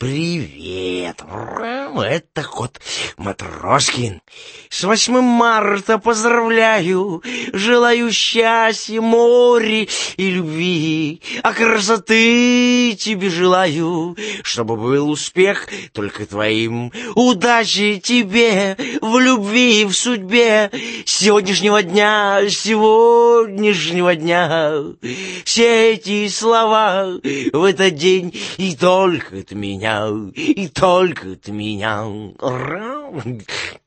Привет! Это кот Матроскин. С 8 марта поздравляю, желаю счастья, моря и любви, а красоты тебе желаю, чтобы был успех только твоим, удачи тебе в любви и в судьбе сегодняшнего дня. Все эти слова в этот день и только от меня, и только от меня.